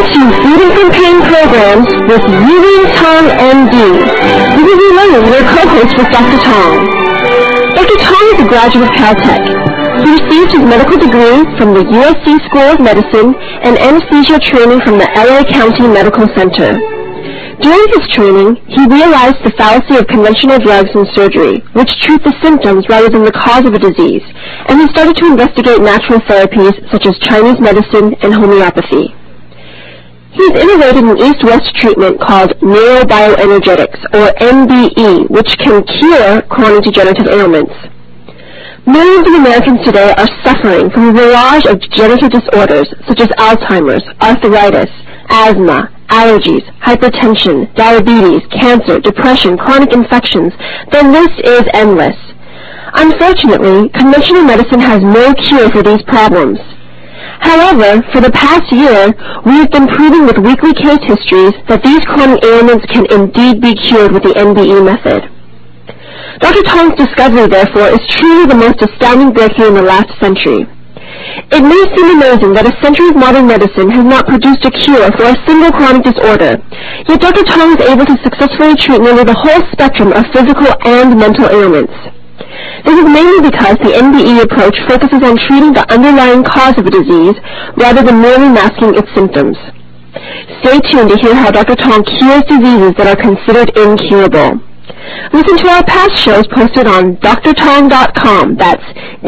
to Freedom from Pain programs with Yulin Tong, MD. We will be learning your co-host with Dr. Tong. Dr. Tong is a graduate of Caltech. He received his medical degree from the USC School of Medicine and anesthesia training from the LA County Medical Center. During his training, he realized the fallacy of conventional drugs and surgery, which treat the symptoms rather than the cause of a disease, and he started to investigate natural therapies such as Chinese medicine and homeopathy. He's innovated an East-West treatment called neurobioenergetics, or NBE, which can cure chronic degenerative ailments. Millions of Americans today are suffering from a barrage of degenerative disorders such as Alzheimer's, arthritis, asthma, allergies, hypertension, diabetes, cancer, depression, chronic infections. The list is endless. Unfortunately, conventional medicine has no cure for these problems. However, for the past year, we have been proving with weekly case histories that these chronic ailments can indeed be cured with the NBE method. Dr. Tong's discovery, therefore, is truly the most astounding breakthrough in the last century. It may seem amazing that a century of modern medicine has not produced a cure for a single chronic disorder, yet Dr. Tong is able to successfully treat nearly the whole spectrum of physical and mental ailments. This is mainly because the NBE approach focuses on treating the underlying cause of a disease rather than merely masking its symptoms. Stay tuned to hear how Dr. Tong cures diseases that are considered incurable. Listen to our past shows posted on drtong.com. That's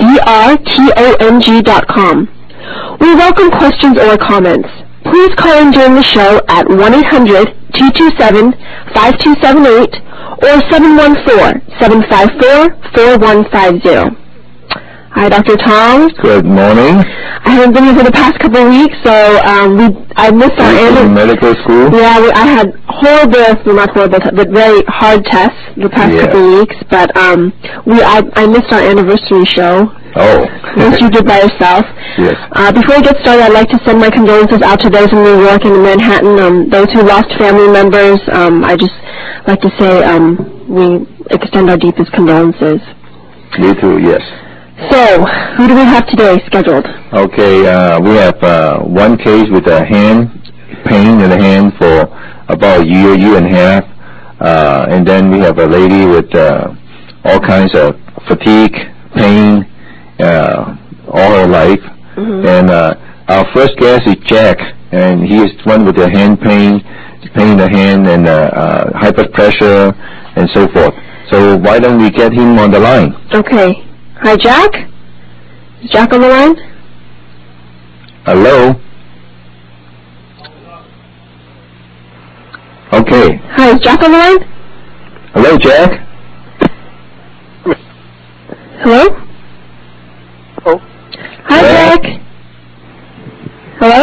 drtong.com. We welcome questions or comments. Please call in during the show at 1-800-227-5278 or 714-754-4150. Hi, Dr. Tong. Good morning. I haven't been here for the past couple of weeks, so I missed our anniversary. Medical school? Yeah, I had not horrible, but very hard tests the past couple of weeks. But I missed our anniversary show. Oh. Which you did by yourself. Yes. Before I get started, I'd like to send my condolences out to those in New York and Manhattan, those who lost family members. I just like to say we extend our deepest condolences. Me too, yes. So, who do we have today scheduled? Okay, we have one case with a hand, pain in the hand for about a year and a half. And then we have a lady with all kinds of fatigue, pain, all her life. Mm-hmm. And our first guest is Jack, and he is one with the hand pain in the hand and high blood pressure and so forth. So why don't we get him on the line? Okay. Hi, Jack? Is Jack on the line? Hello? Okay. Hi, is Jack on the line? Hello, Jack? Hello? Hello? Hi, Jack? Hello?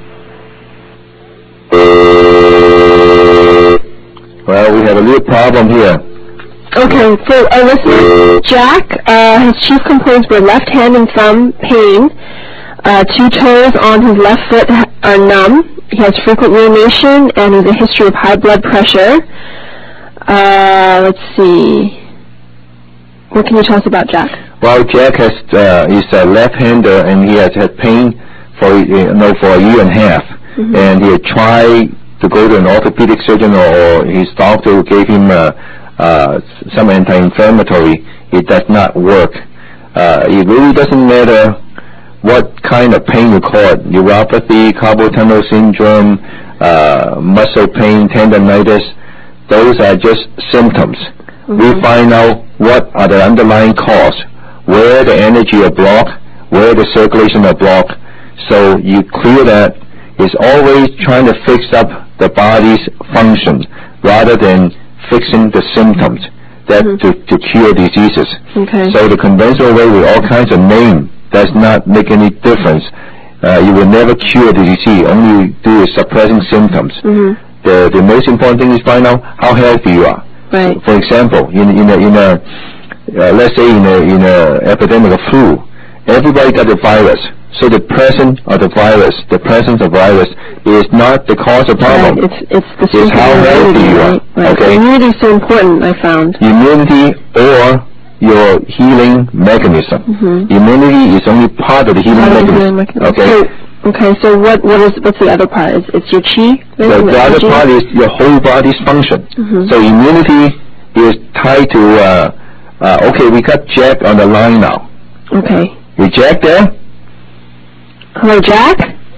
Well, we have a little problem here. Okay, so our listener, Jack, his chief complaints were left hand and thumb pain. 2 toes on his left foot are numb. He has frequent urination and has a history of high blood pressure. Let's see. What can you tell us about Jack? Well, Jack is a left-hander, and he has had pain for a year and a half. Mm-hmm. And he had tried to go to an orthopedic surgeon, or his doctor gave him some anti-inflammatory. It does not work. It really doesn't matter what kind of pain you call it, neuropathy, carpal tunnel syndrome, muscle pain, tendonitis. Those are just symptoms. Mm-hmm. We find out what are the underlying cause, where the energy are blocked, where the circulation are blocked. So you clear that. It's always trying to fix up the body's function rather than fixing the symptoms that to cure diseases. Okay. So the conventional way with all kinds of names does not make any difference. You will never cure the disease. All you do is suppressing symptoms. Mm-hmm. The most important thing is find out how healthy you are. Right. For example, let's say in a epidemic of flu, everybody got the virus. So the presence of the virus is not the cause of problem. Right. It's how healthy you are. Right. Okay. Immunity is so important, I found. Immunity or your healing mechanism. Mm-hmm. Immunity is only part of the healing mechanism. Okay. Okay, so what's the other part? It's your chi? The other part is your whole body's function. So immunity is tied to, okay, we got Jack on the line now. Okay. Is Jack there? Hello, Jack?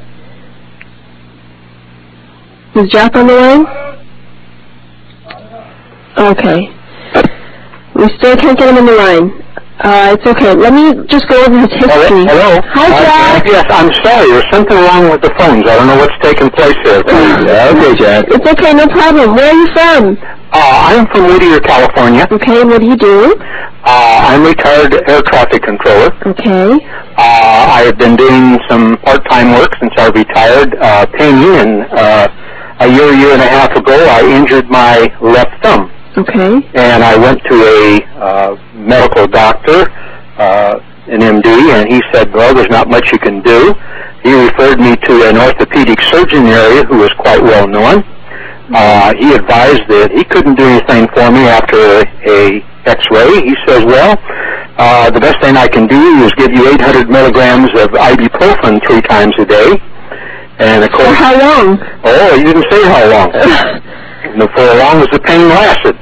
Is Jack on the line? Okay. We still can't get him on the line. It's okay. Let me just go over his history. Hello? Hi, Jack. Yes, I'm sorry. There's something wrong with the phones. I don't know what's taking place here. Okay, Jack. It's okay, no problem. Where are you from? I'm from Whittier, California. Okay, what do you do? I'm retired air traffic controller. Okay. I have been doing some part-time work since I retired, painting, and a year and a half ago, I injured my left thumb. Okay. And I went to a medical doctor, an MD, and he said, well, there's not much you can do. He referred me to an orthopedic surgeon area who was quite well known. He advised that he couldn't do anything for me after a X-ray. He says, well, the best thing I can do is give you 800 milligrams of ibuprofen 3 times a day. And of course, For how long? Oh, he didn't say how long. For as long as the pain lasted.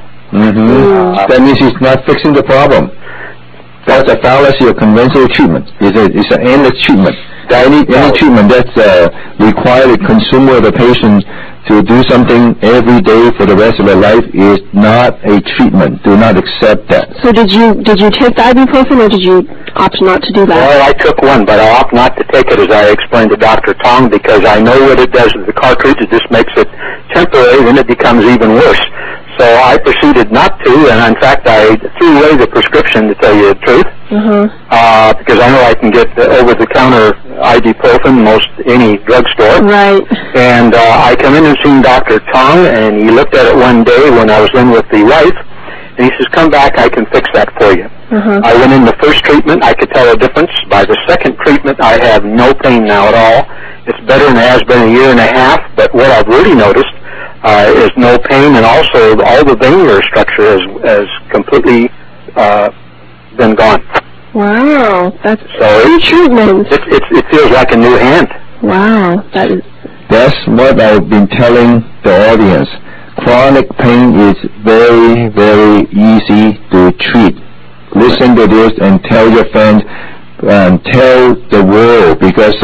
That means he's not fixing the problem. That's a fallacy of conventional treatment. It's an endless treatment. Any treatment that's required a consumer or the patient to do something every day for the rest of their life is not a treatment. Do not accept that. So did you take the ibuprofen, or did you opt not to do that? Well, I took one, but I opt not to take it, as I explained to Dr. Tong, because I know what it does to the cartridge. It just makes it temporary, then it becomes even worse. So I proceeded not to, and in fact, I threw away the prescription, to tell you the truth, because I know I can get over-the-counter ibuprofen most any drugstore. Right. And I come in and seen Dr. Tong, and he looked at it one day when I was in with the wife, and he says, come back, I can fix that for you. I went in the first treatment, I could tell a difference. By the second treatment, I have no pain now at all. It's better than it has been a year and a half, but what I've really noticed is no pain, and also all the venular structure has completely been gone. Wow, that's So 2 treatments. It feels like a new hand. Wow, That's what I've been telling the audience. Chronic pain is very, very easy to treat. Listen to this and tell your friends, tell the world, because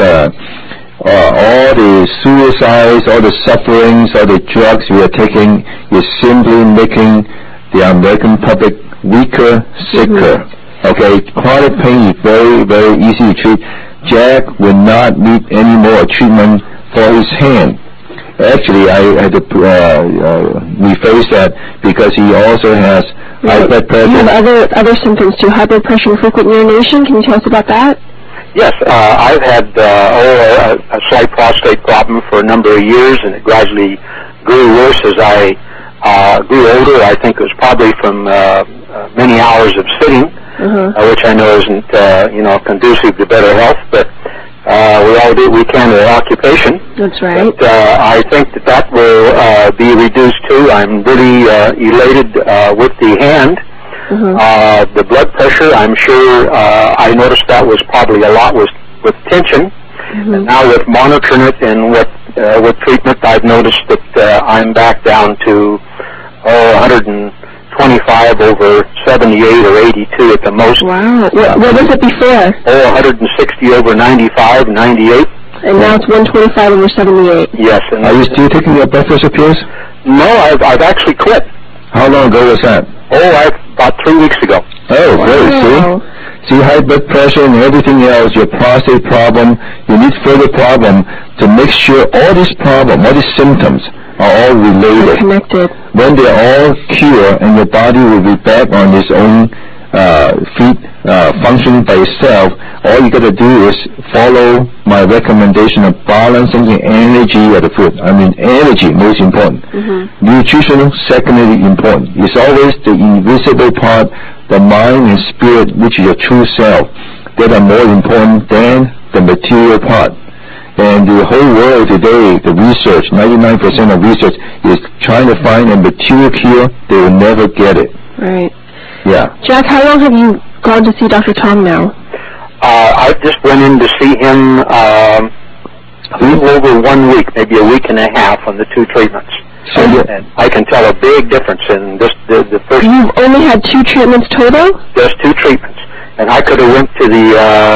all the suicides, all the sufferings, all the drugs we are taking is simply making the American public weaker, sicker. Okay, chronic pain is very, very easy to treat. Jack will not need any more treatment for his hand. Actually, I had to rephrase that, because he also has high blood pressure. You have other symptoms too, high blood pressure and frequent urination. Can you tell us about that? Yes, I've had a slight prostate problem for a number of years, and it gradually grew worse as I grew older. I think it was probably from many hours of sitting, which I know isn't conducive to better health, but we all do what we can with our occupation. That's right. But I think that will be reduced too. I'm really elated with the hand. The blood pressure, I'm sure I noticed that was probably a lot with tension. And now with monitoring it and with treatment, I've noticed that I'm back down to 125 over 78 or 82 at the most. Wow. What was it before? 160 over 95, 98. And now it's 125 over 78. Yes. And are you still taking your blood pressure pills? No, I've actually quit. How long ago was that? About 3 weeks ago. Oh, great. See, high blood pressure and everything else, your prostate problem, you need further problem to make sure all these problems, all these symptoms are all related. They're connected. When they're all cured and your body will be back on its own feet, functioning by itself, all you got to do is follow my recommendation of balancing the energy of the food. I mean, energy, most important. Nutrition, secondly important. It's always the invisible part, the mind and spirit, which is your true self, that are more important than the material part. And the whole world today, the research, 99% of research is trying to find a material cure. They will never get it. Right. Yeah. Jack, how long have you gone to see Dr. Tong now? I just went in to see him a little over 1 week, maybe a week and a half on the 2 treatments. And I can tell a big difference in this. The first. You've only had 2 treatments total? Just 2 treatments. And I could have went to the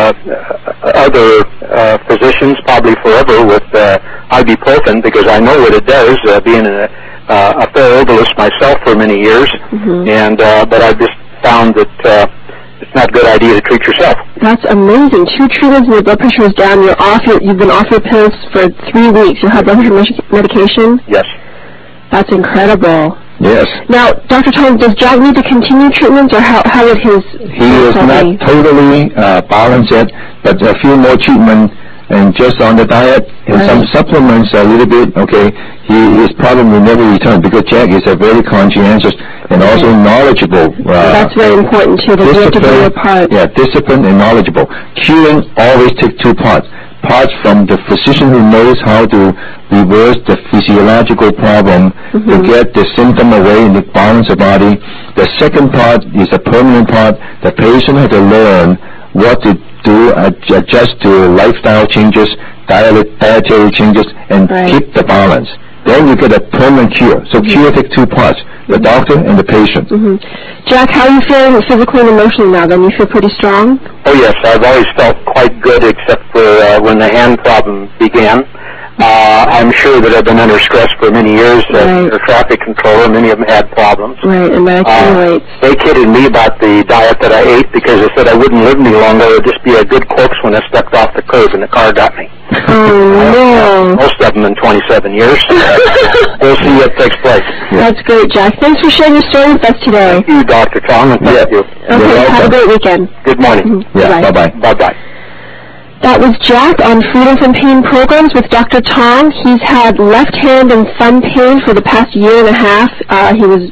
other physicians probably forever with ibuprofen because I know what it does, being a fair herbalist myself for many years. And but I just found that it's not a good idea to treat yourself. That's amazing. 2 treatments and your blood pressure is down. You've been off your pills for 3 weeks. You have blood pressure medication? Yes. That's incredible. Yes. Now, Dr. Tong, does Jack need to continue treatments, or how would his... He is not totally balanced yet, but a few more treatment and just on the diet and some supplements a little bit, okay, his problem will never return because Jack is a very conscientious and also knowledgeable. That's very important, too, that you have to do your part. Yeah, disciplined and knowledgeable. Curing always takes 2 parts. Parts from the physician who knows how to reverse the physiological problem to get the symptom away and to balance the body. The second part is a permanent part. The patient has to learn what to do, adjust to lifestyle changes, dietary changes, and keep the balance. Then you get a permanent cure. So cure takes 2 parts, the doctor and the patient. Jack, how are you feeling physically and emotionally now then? You feel pretty strong? Oh, yes. I've always felt quite good except for when the hand problem began. I'm sure that I've been under stress for many years. They're traffic controller. Many of them had problems. Right, and that accumulates. They kidded me about the diet that I ate because they said I wouldn't live any longer. It would just be a good corpse when I stepped off the curb and the car got me. Oh, no. Most of them in 27 years. We'll see what takes place. That's great, Jack. Thanks for sharing your story with us today. Thank you, Dr. Tong, and thank you. Okay, have a great weekend. Good morning. Bye-bye. Bye-bye. That was Jack on Freedom from Pain programs with Dr. Tong. He's had left hand and thumb pain for the past year and a half. He was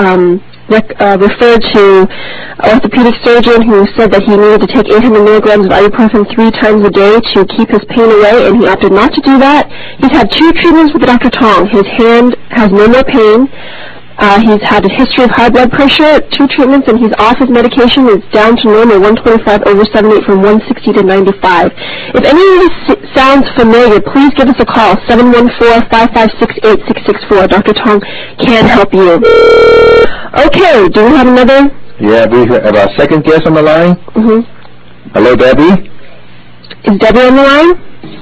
referred to an orthopedic surgeon who said that he needed to take 800 milligrams of ibuprofen 3 times a day to keep his pain away, and he opted not to do that. He's had 2 treatments with Dr. Tong. His hand has no more pain. He's had a history of high blood pressure, 2 treatments, and he's off his medication. It's down to normal, 125/78 from 160 to 95. If any of this sounds familiar, please give us a call, 714-556-8664. Dr. Tong can help you. Okay, do we have another? Yeah, we have our second guest on the line. Hello, Debbie. Is Debbie on the line?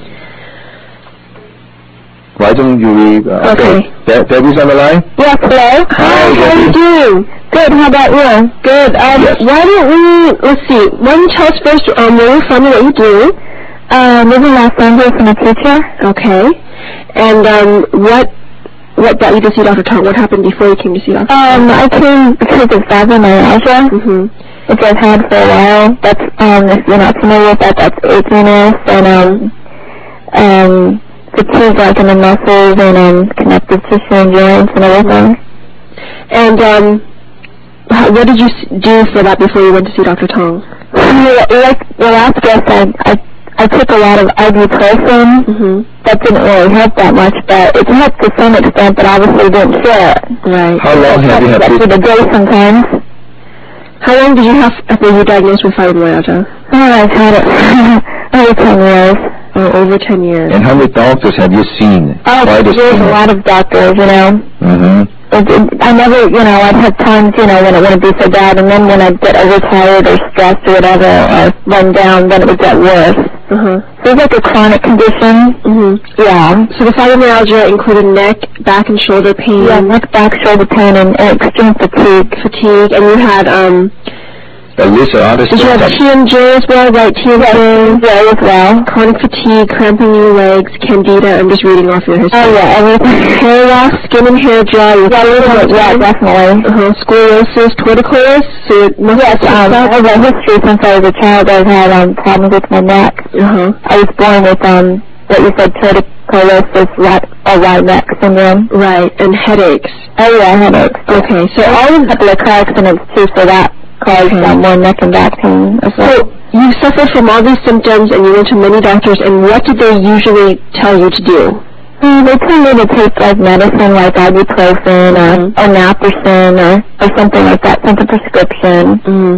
Why don't you read? Okay. Debbie's on the line? Yes, hello. Hi, how are you doing? Good, how about you? Good. Why don't we, let's see, why don't you tell us first where you're from and what you do? Live in Los Angeles and a teacher. Okay. And what got you to see Dr. Tong? What happened before you came to see Dr. Tong? I came because of fibromyalgia, which I've had for a while. That's, if you're not familiar with that, that's achiness and fatigue like in the muscles and connective tissue and joints and everything. And what did you do for that before you went to see Dr. Tong? Like the last guest, I took a lot of ibuprofen. That didn't really help that much, but it helped to some extent, but obviously didn't cure it. Right. How long have you had this? For the day sometimes. How long did you have after you were diagnosed with fibromyalgia? I've had it over 10 years. Oh, over 10 years. And how many doctors have you seen? There's a lot of doctors, you know. I never, I'd have times, when it wouldn't be so bad, and then when I'd get overtired or stressed or whatever, or run down, then it would get worse. So it's like a chronic condition. Yeah. So the fibromyalgia included neck, back, and shoulder pain. Yeah, neck, back, shoulder pain, and extreme fatigue. And you had, Did you have TMJ as well, right? TMJ as well. Chronic fatigue, cramping in your legs, candida. I'm just reading off your history. Oh, yeah, everything. Hair loss, skin and hair dry. Yeah, definitely. Scoliosis, torticollis. So yes, I have a history since I was a child. I've had problems with my neck. I was born with what you said, torticollis, right neck syndrome. Right, and headaches. Oh, yeah, headaches. Okay, so all of the car accidents too, so that caused more neck and back pain as well. So you suffered from all these symptoms and you went to many doctors, and what did they usually tell you to do? They told me to take like medicine like ibuprofen or naproxen or something like that, some prescription.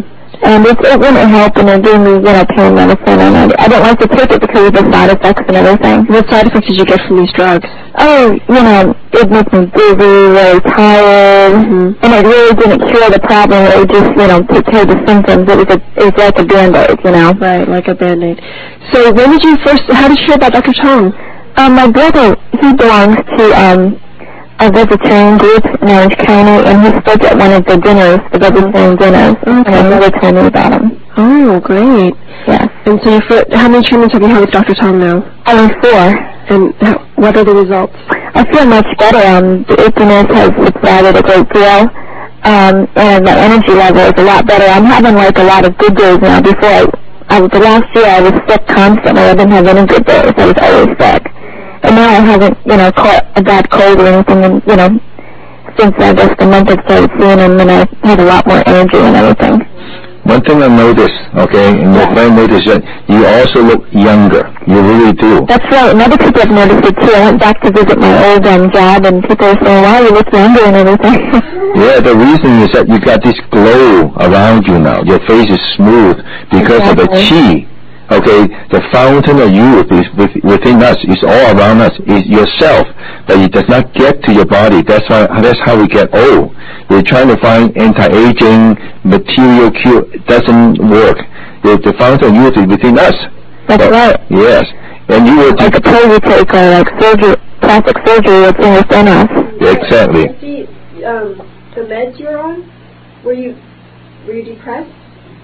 And it wouldn't help, and it gave me, pain medicine, and I didn't like to take it because of the side effects and everything. What side effects did you get from these drugs? Oh, it makes me dizzy, really tired, and it really didn't cure the problem. It would just, take care of the symptoms. It was like a Band-Aid, Right, like a Band-Aid. So how did you hear about Dr. Tong? My brother, he belongs to, a vegetarian group in Orange County, and he spoke at one of the dinners, the vegetarian dinners, and my brother told me about him. Oh, great. Yes. And so how many treatments have you had with Dr. Tong now? Only 4. And what are the results? I feel much better. The itchiness has subsided a great deal, and my energy level is a lot better. I'm having a lot of good days now. Before the last year I was sick constantly. I didn't have any good days. I was always sick. And now I haven't, caught a bad cold or anything, and, since I guess the month I started seeing him, and I have a lot more energy and everything. One thing I noticed, and your friend noticed that you also look younger. You really do. That's right. And other people have noticed it too. I went back to visit my old job, and people are saying, wow, you look younger and everything. Yeah, the reason is that you got this glow around you now. Your face is smooth because of the chi. The fountain of youth is within us. It's all around us. It's yourself, but it does not get to your body. That's how we get old. We're trying to find anti-aging material cure. It doesn't work. The fountain of youth is within us. That's right. Yes, and you were like a pill you take, or like surgery, plastic surgery that's within us. Exactly. The meds you're on, were you depressed?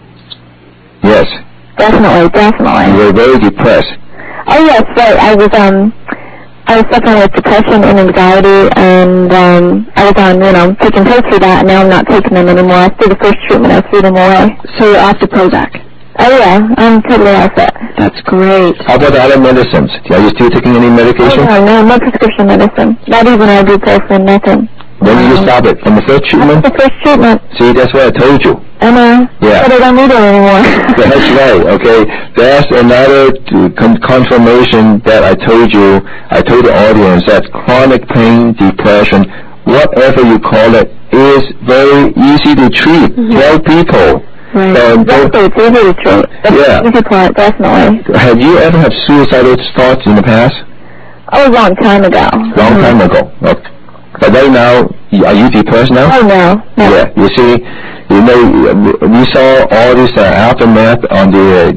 Yes. Definitely. You were very depressed. Oh yes, right. I was suffering with depression and anxiety, and I was on, taking pills for that, and now I'm not taking them anymore. After the first treatment, I threw them away. So you're off the Prozac? Oh yeah, I'm totally off it. That's great. How about other medicines? Are you still taking any medication? Oh no prescription medicine. Not even ibuprofen, nothing. When did you stop it? From the first treatment? That's the first treatment. See, that's what I told you. I know. Yeah. But I don't need it anymore. That's right, That's another confirmation that I told you. I told the audience that chronic pain, depression, whatever you call it, is very easy to treat. Tell people. Right. Exactly. It's easy to treat. That's the easy part, definitely. Have you ever had suicidal thoughts in the past? Oh, a long time ago. Long time ago. Okay. But right now, are you depressed now? Oh, no. Yeah, you see, we saw all this aftermath on the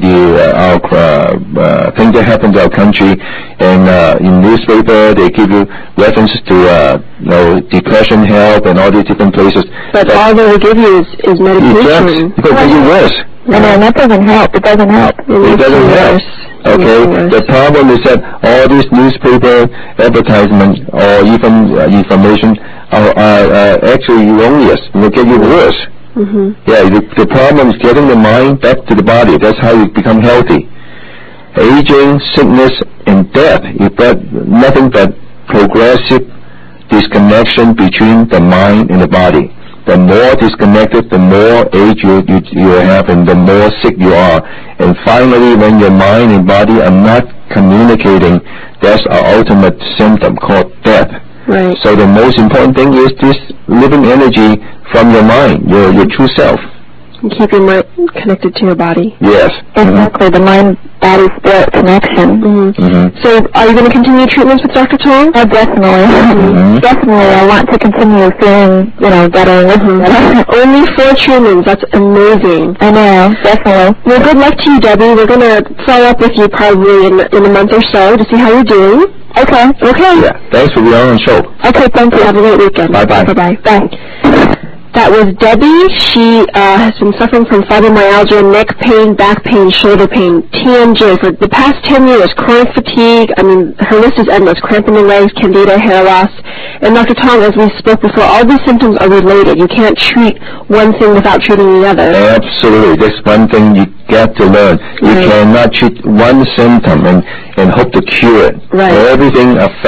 thing that happened to our country, and in newspaper they give you references to depression help and all these different places. But all they will give you is medication. It will get you worse. And that doesn't help. It doesn't help. It doesn't help. The problem is that all these newspaper advertisements or even information are actually erroneous. It will get you worse. Yeah, the problem is getting the mind back to the body. That's how you become healthy. Aging, sickness, and death is nothing but progressive disconnection between the mind and the body. The more disconnected, the more age you have, and the more sick you are. And finally, when your mind and body are not communicating, that's our ultimate symptom called death. Right. So the most important thing is this living energy from your mind, your true self. And keep your mind connected to your body. Yes. Exactly, the mind-body-spirit connection. So are you going to continue treatments with Dr. Tong? Oh, definitely. Definitely, I want to continue feeling, better and living better. Only 4 treatments. That's amazing. I know, definitely. Well, good luck to you, Debbie. We're going to follow up with you probably in a month or so to see how you're doing. Okay. Yeah, thanks for being on the show. Okay, thank you. Have a great weekend. Bye-bye. Bye-bye. Bye. That was Debbie. She has been suffering from fibromyalgia, neck pain, back pain, shoulder pain, TMJ for the past 10 years, chronic fatigue. I mean, her list is endless. Cramp in the legs, candida, hair loss. And Dr. Tong, as we spoke before, all these symptoms are related. You can't treat one thing without treating the other. Absolutely. That's one thing you got to learn. You cannot treat one symptom and hope to cure it. Right.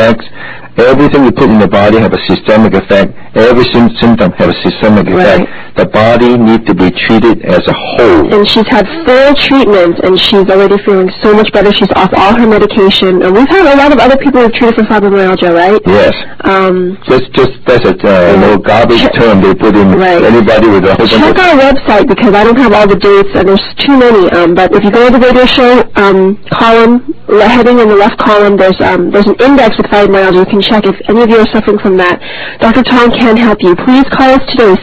Everything you put in the body have a systemic effect. Every symptom have a systemic effect. the body needs to be treated as a whole. And she's had full treatment, and she's already feeling so much better. She's off all her medication. And we've had a lot of other people who've treated for fibromyalgia, right? Yes. That's a garbage term they put in. Right. Anybody with a whole bunch Check our website, because I don't have all the dates, and there's too many. But if you go to the radio show column, heading in the left column, there's an index with fibromyalgia. You can check if any of you are suffering from that. Dr. Tong can help you. Please call us today,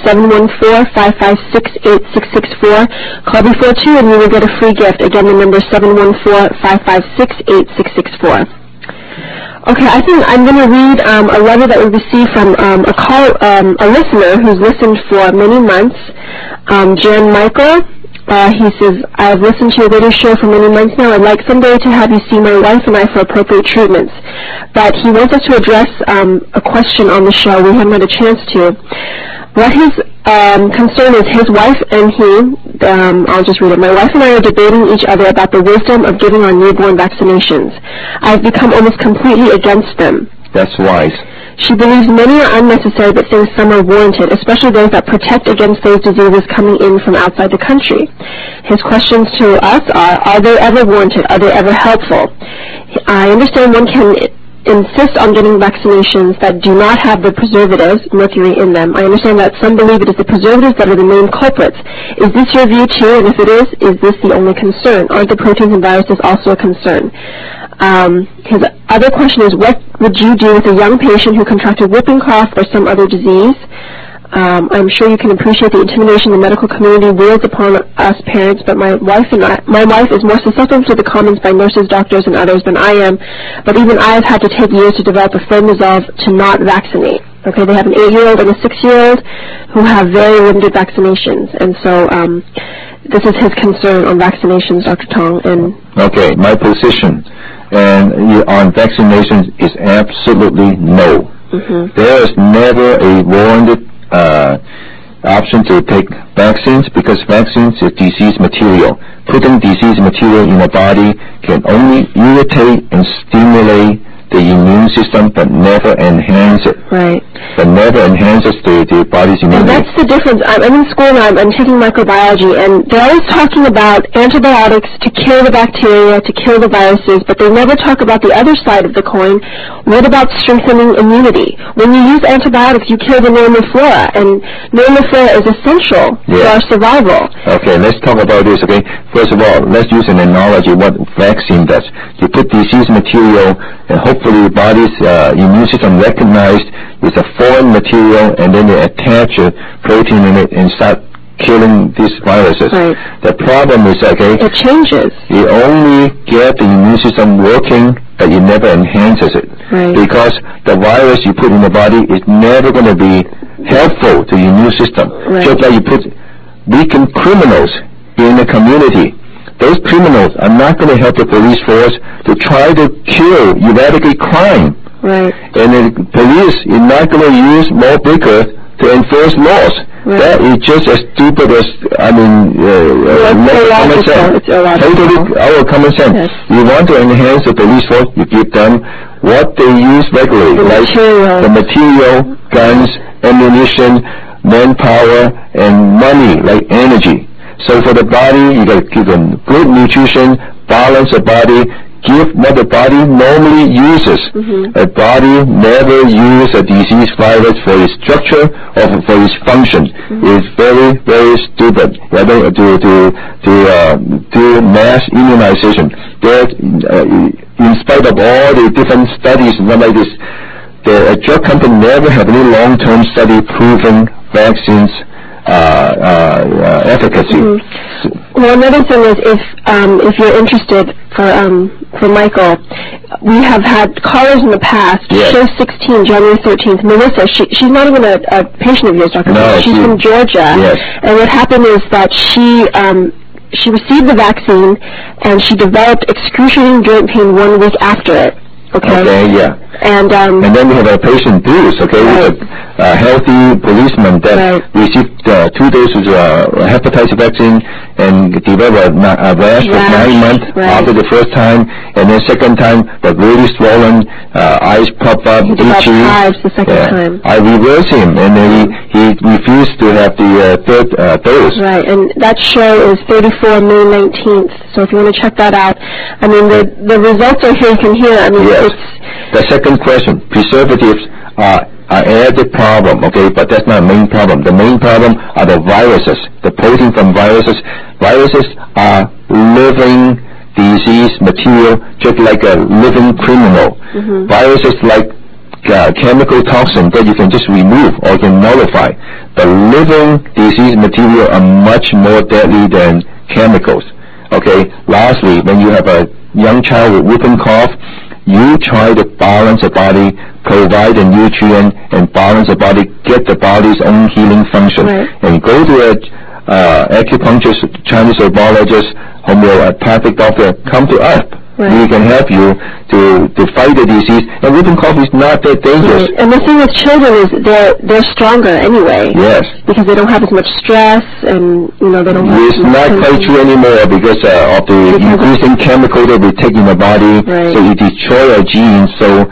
714-556-8664. Call before 2 and you will get a free gift. Again, the number is 714-556-8664. Okay, I think I'm going to read a letter that we received from a listener who's listened for many months, Jan Michael. He says, I've listened to your radio show for many months now. I'd like someday to have you see my wife and I for appropriate treatments. But he wants us to address a question on the show. We haven't had a chance to. What his concern is, his wife and he, I'll just read it. My wife and I are debating each other about the wisdom of giving our newborn vaccinations. I've become almost completely against them. That's wise. She believes many are unnecessary, but thinks some are warranted, especially those that protect against those diseases coming in from outside the country. His questions to us are they ever warranted? Are they ever helpful? I understand one can insist on getting vaccinations that do not have the preservatives, mercury, in them. I understand that some believe it is the preservatives that are the main culprits. Is this your view too? And if it is this the only concern? Aren't the proteins and viruses also a concern? His other question is, what would you do with a young patient who contracted whooping cough or some other disease? I'm sure you can appreciate the intimidation the medical community wields upon us parents, but my wife is more susceptible to the comments by nurses, doctors, and others than I am. But even I have had to take years to develop a firm resolve to not vaccinate. Okay, they have an 8-year-old and a 6-year-old who have very limited vaccinations, and so this is his concern on vaccinations, Dr. Tong. And okay, my position on vaccinations is absolutely no. Mm-hmm. There is never a warranted option to take vaccines, because vaccines is disease material. Putting disease material in the body can only irritate and stimulate the immune system, but never enhance it. Right. But never enhances the body's immunity. And that's the difference. I'm in school now. I'm taking microbiology, and they're always talking about antibiotics to kill the bacteria, to kill the viruses, but they never talk about the other side of the coin. What about strengthening immunity? When you use antibiotics, you kill the normal flora, and normal flora is essential for our survival. Okay, let's talk about this, okay? First of all, let's use an analogy what vaccine does. You put disease material, and hopefully the body's immune system recognized it's a foreign material, and then they attach a protein in it and start killing these viruses. Right. The problem is, okay, it changes. You only get the immune system working, but it never enhances it. Right. Because the virus you put in the body is never going to be helpful to the immune system. Right. Just like you put weakened criminals in the community. Those criminals are not going to help the police force to try to eradicate crime. Right. And the police is not going to use more bigger to enforce laws. Right. That is just as stupid as, common sense. It's illogical. Totally our common sense. Yes. You want to enhance the police force, you give them what they use regularly, the material, guns, ammunition, manpower, and money, like energy. So for the body, you got to give them good nutrition, balance the body, give what the body normally uses. Mm-hmm. A body never uses a disease virus for its structure or for its function. Mm-hmm. It's very, very stupid. Do mass immunization. In spite of all the different studies and stuff like this, the drug company never have any long-term study proving vaccines efficacy. Mm-hmm. Well, another thing is, if you're interested, for Michael, we have had callers in the past. Yes. Show 16, January 13th. Melissa, she's not even a patient of yours, Dr. No, she's from Georgia. Yes. And what happened is that she received the vaccine, and she developed excruciating joint pain 1 week after it. Okay, yeah. And then we have a patient Bruce, okay, right. with a healthy policeman that received 2 doses of hepatitis vaccine and developed a rash for 9 months after the first time, and then second time, but really swollen, eyes pop up, he developed itchy. hives the second time. I reversed him, and then he he refused to have the third dose. Right, and that show is 34 May 19th. So if you want to check that out, I mean, the results are here. You can hear. I mean, Yes. it's The second question: preservatives are added problem, okay, but that's not the main problem. The main problem are the viruses, the protein from viruses. Viruses are living disease material, just like a living criminal. Viruses like chemical toxin that you can just remove or can nullify. The living disease material are much more deadly than chemicals. Okay. Lastly, when you have a young child with whooping cough, you try to balance the body, provide the nutrient, and balance the body, get the body's own healing function. Right. And go to a acupuncturist, Chinese herbologist, homeopathic doctor, come to us. Right. We can help you to fight the disease. And whooping cough is not that dangerous. right. And the thing with children is they're stronger anyway. Yes. Because they don't have as much stress, and they don't have. It's not quite true anymore because of the increasing chemical that we take in the body. Right. So it destroys our genes. So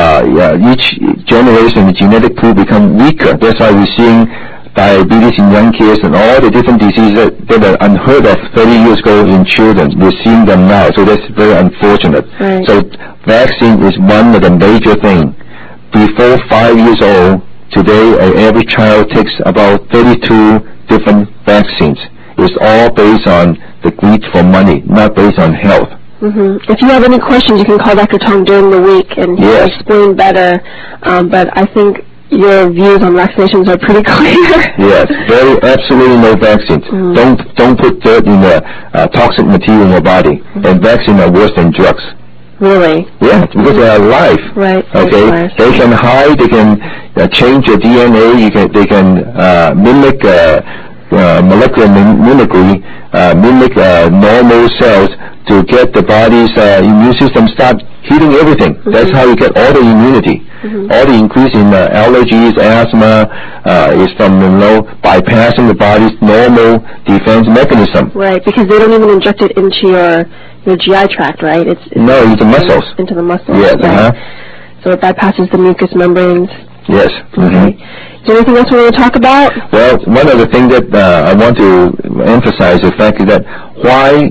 each generation, the genetic pool become weaker. That's why we're seeing diabetes in young kids and all the different diseases that were unheard of 30 years ago in children. We're seeing them now. So that's very unfortunate. Right. So vaccine is one of the major things. Before 5 years old, today every child takes about 32 different vaccines. It's all based on the greed for money, not based on health. If you have any questions, you can call Dr. Tong during the week, and he'll Yes. explain better. But I think your views on vaccinations are pretty clear. Yes, absolutely no vaccines. Don't put dirt in the toxic material in your body. And vaccines are worse than drugs. Really? Yeah, because they are alive. Right. Okay, Right. they can hide. They can change your DNA. They can mimic molecular mimicry, mimic normal cells to get the body's immune system start healing everything. That's how you get all the immunity. All the increase in allergies, asthma is from bypassing the body's normal defense mechanism. Right, because they don't even inject it into your GI tract, right? It's No, into muscles. Into the muscles. Yes. Right. So it bypasses the mucous membranes. Yes. Okay. Is there anything else we want to talk about? Well, one of the things that I want to emphasize the fact is that why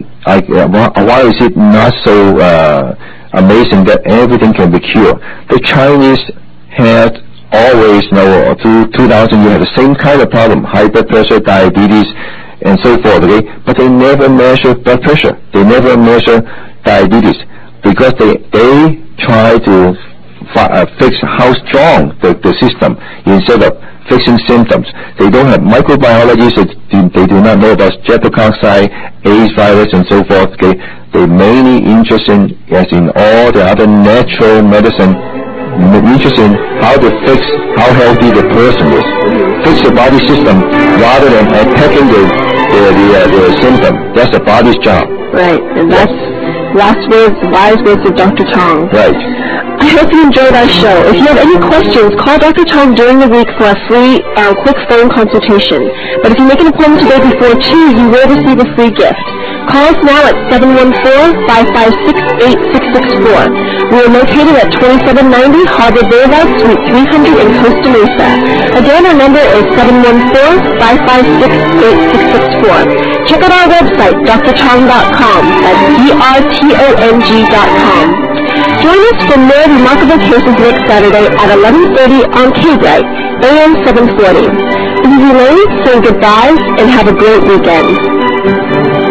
is it not so amazing that everything can be cured? The Chinese had always, through 2000 years, had the same kind of problem: high blood pressure, diabetes, and so forth. Okay, but they never measure blood pressure. They never measure diabetes because they try to fix how strong the system instead of fixing symptoms. They don't have microbiology, so they do not know about streptococci, AIDS virus, and so forth. Okay, they're mainly interested, as in all the other natural medicine, interested in how to fix how healthy the person is, fix the body system rather than attacking the symptom. That's the body's job. Right, and that's wise words of Dr. Tong. Right. I hope you enjoyed our show. If you have any questions, call Dr. Tong during the week for a free, quick phone consultation. But if you make an appointment today before 2, you will receive a free gift. Call us now at 714-556-8664. We are located at 2790 Harbor Boulevard, Suite 300 in Costa Mesa. Again, our number is 714-556-8664. Check out our website, drtong.com. That's drtong.com. Join us for more remarkable cases next Saturday at 11:30 on K-Bright, AM 740. This is Elaine saying goodbye and have a great weekend.